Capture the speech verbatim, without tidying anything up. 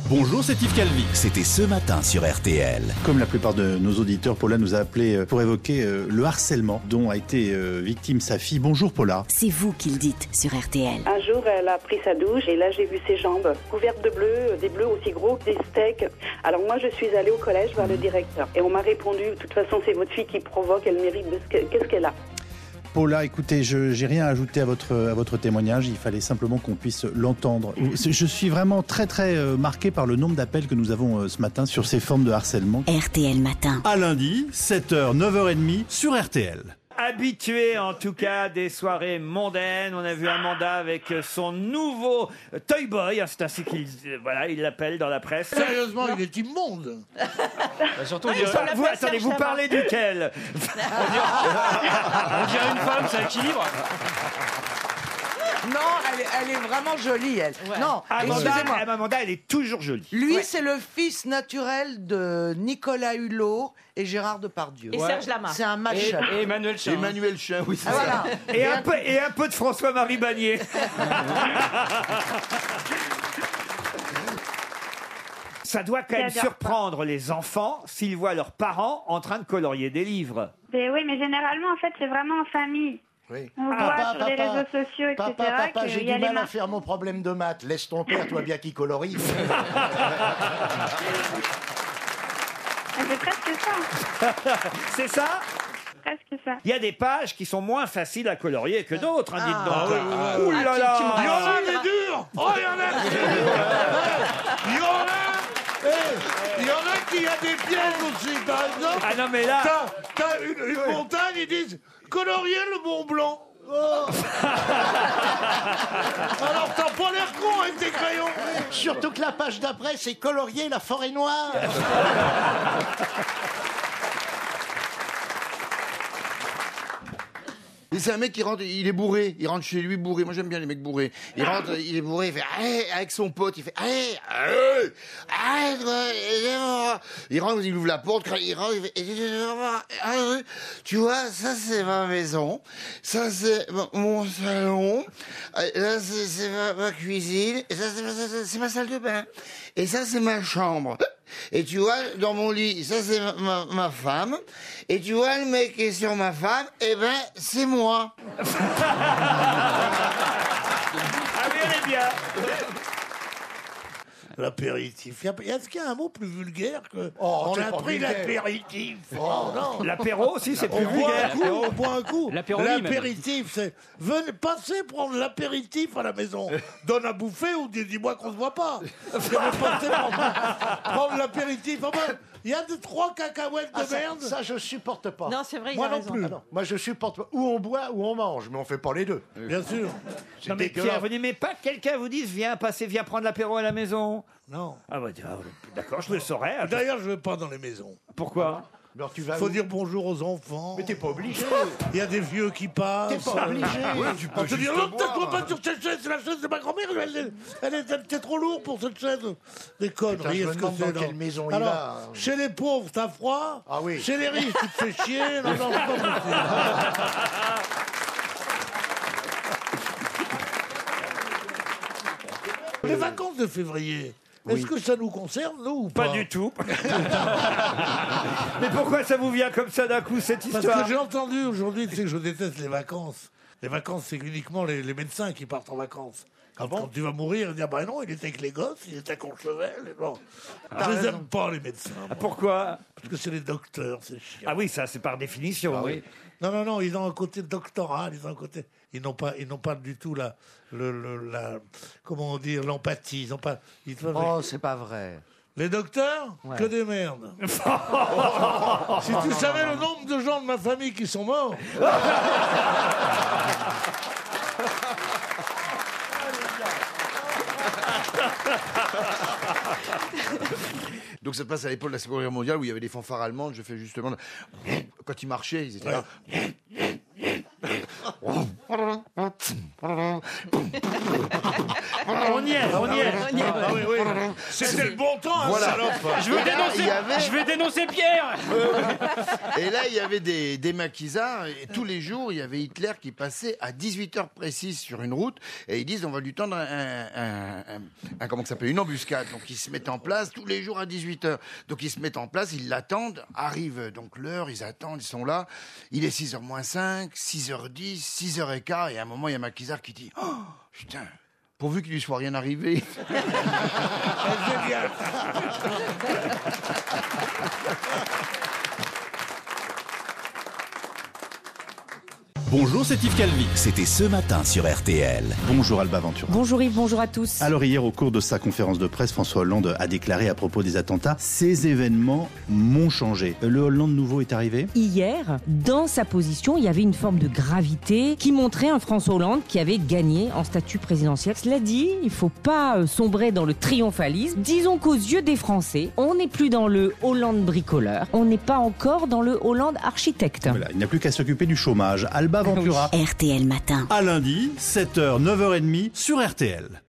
Bonjour, c'est Yves Calvi. C'était ce matin sur R T L. Comme la plupart de nos auditeurs, Paula nous a appelé pour évoquer le harcèlement dont a été victime sa fille. Bonjour Paula. C'est vous qui le dites sur R T L. Un jour, elle a pris sa douche et là, j'ai vu ses jambes couvertes de bleu, des bleus aussi gros que des steaks. Alors moi, je suis allée au collège voir le directeur et on m'a répondu, de toute façon, c'est votre fille qui provoque, elle mérite de ce que, qu'est-ce qu'elle a. Paula, écoutez, je n'ai rien à ajouter à votre, à votre témoignage, il fallait simplement qu'on puisse l'entendre. Je suis vraiment très très marqué par le nombre d'appels que nous avons ce matin sur ces formes de harcèlement. R T L Matin. À lundi, sept heures, neuf heures trente sur R T L. Habitué en tout cas des soirées mondaines, on a vu Amanda avec son nouveau Toy Boy, c'est ainsi qu'il voilà, il l'appelle dans la presse. Sérieusement, il est immonde. Bah, surtout, oui, dirait, vous, attendez, vous parlez duquel? On dirait une femme, ça équilibre. Non, elle est, elle est vraiment jolie, elle. Ouais. Non, Amanda, excusez-moi. Amanda, elle est toujours jolie. Lui, Ouais. c'est le fils naturel de Nicolas Hulot et Gérard Depardieu. Et Ouais. Serge Lama. C'est un match. Et, et Emmanuel Chin. Emmanuel Chin, oui, c'est Ah, ça. voilà. Et un, peu, et un peu de François-Marie Bagné. Ça doit quand même J'adore surprendre les enfants s'ils voient leurs parents en train de colorier des livres. Mais oui, mais généralement, en fait, c'est vraiment en famille. Oui. On voit Papa, sur les papa, réseaux sociaux, et cetera. Papa, papa, qu'il j'ai y a du les mal à marques. faire mon problème de maths. Laisse ton père, toi bien qu'il colorie. C'est presque ça. C'est ça? Presque ça. Il y a des pages qui sont moins faciles à colorier que d'autres, hein, dites Ah, donc. oui, oui, oui. Ouh là là. Il y en a des durs. Oh, il y en a qui... Il y en a... Eh, il y en a qui a des pièges aussi, par exemple. Ah non, mais là... T'as, t'as une, une montagne, ils disent colorier le Mont Blanc. Oh. Alors t'as pas l'air con avec tes crayons. Surtout que la page d'après, c'est colorier la forêt noire. Et c'est un mec qui rentre, il est bourré, il rentre chez lui bourré. Moi j'aime bien les mecs bourrés. Il rentre, il est bourré, il fait allez, avec son pote, il fait allez, allez, allez, allez. Il rentre, il ouvre la porte, il rentre, il fait allez, tu vois, ça c'est ma maison, ça c'est mon salon, là c'est, c'est ma, ma cuisine, et ça c'est ma, c'est ma salle de bain, et ça c'est ma chambre. Et tu vois, dans mon lit, ça c'est ma, ma, ma femme. Et tu vois, le mec qui est sur ma femme, eh ben, c'est moi. Ah oui, elle est bien. L'apéritif. Est-ce qu'il y a un mot plus vulgaire que Oh, on c'est a pas pris vulgaire. l'apéritif? Oh non. L'apéro aussi, c'est plus On boit un vulgaire. coup, on boit un coup. L'apéronie, même. L'apéritif, c'est venez passer prendre l'apéritif à la maison. Donne à bouffer ou dis- dis-moi qu'on se voit pas. Parce que vous passez prendre, prendre l'apéritif. Enfin, il y a deux, trois cacahuètes de Ah, ça, merde. ça, je supporte pas. Non, c'est vrai, il Moi a non raison. plus. Ah non, moi, je supporte pas. Ou on boit ou on mange, mais on fait pas les deux. Bien sûr. C'est Non mais dégueulasse. Pierre, vous n'aimez pas que quelqu'un vous dise viens passer, viens prendre l'apéro à la maison? Non. Ah bah ah, d'accord, je le saurais. D'ailleurs, je vais pas dans les maisons. Pourquoi? Alors tu vas Faut où? dire bonjour aux enfants. Mais t'es pas obligé. Il y a des vieux qui passent. T'es pas obligé. tu peux te dire, non, t'as pas sur cette chaise, c'est la chaise de ma grand-mère, elle, est- elle est peut-être trop lourde pour cette chaise. Des conneries, Putain, je me est-ce que demande c'est dans non quelle maison il Alors, va. chez les pauvres, t'as froid. Ah oui. Chez les riches, tu te fais chier. Non, non, c'est pas possible. Les vacances de février, est-ce que ça nous concerne, nous, ou pas? Pas du tout. Mais pourquoi ça vous vient comme ça d'un coup, cette Parce histoire? que j'ai entendu aujourd'hui, tu sais que je déteste les vacances. Les vacances, c'est uniquement les, les médecins qui partent en vacances. Quand, quand tu vas mourir, ils disent, ah ben non, il était avec les gosses, il était à Courchevel. Et bon. Je les aime pas, les médecins. Ah, pourquoi? Parce que c'est les docteurs, c'est chiant. Ah oui, ça c'est par définition, oui. Non, non, non, ils ont un côté doctoral, ils ont un côté... Ils n'ont pas, ils n'ont pas du tout la... Le, le- la comment dire, l'empathie. Ils ont pas... ils- Oh, c'est pas vrai. Les docteurs, que des merdes. Si tu savais le nombre de gens de ma famille qui sont morts... Donc ça se passe à l'époque de la Seconde Guerre mondiale où il y avait des fanfares allemandes. Je fais justement quand ils marchaient, ils étaient là. On on y est, on y est. Ah oui, oui. C'était le bon temps, hein, Voilà. salope. Je veux Et là, dénoncer, il y avait- je vais dénoncer Pierre. Et là, il y avait des, des maquisards, et tous les jours, il y avait Hitler qui passait à dix-huit heures précises sur une route, et ils disent on va lui tendre un, un, un- un- un- comment ça s'appelle, une embuscade. Donc ils se mettent en place tous les jours à dix-huit heures. Donc ils se mettent en place, ils l'attendent, arrive donc l'heure, ils attendent, ils sont là. Il est six heures moins cinq, six heures dix, six heures quinze, et à un moment, il y a un maquisard qui dit oh, putain, pourvu qu'il lui soit rien arrivé. Bonjour, c'est Yves Calvi. C'était ce matin sur R T L. Bonjour Alba Ventura. Bonjour Yves, bonjour à tous. Alors hier, au cours de sa conférence de presse, François Hollande a déclaré à propos des attentats « Ces événements m'ont changé ». Le Hollande nouveau est arrivé ? Hier, dans sa position, il y avait une forme de gravité qui montrait un François Hollande qui avait gagné en statut présidentiel. Cela dit, il ne faut pas euh, sombrer dans le triomphalisme. Disons qu'aux yeux des Français, on n'est plus dans le Hollande bricoleur, on n'est pas encore dans le Hollande architecte. Voilà, il n'a plus qu'à s'occuper du chômage. Alba Ventura. R T L Matin. À lundi, sept heures, neuf heures trente sur R T L.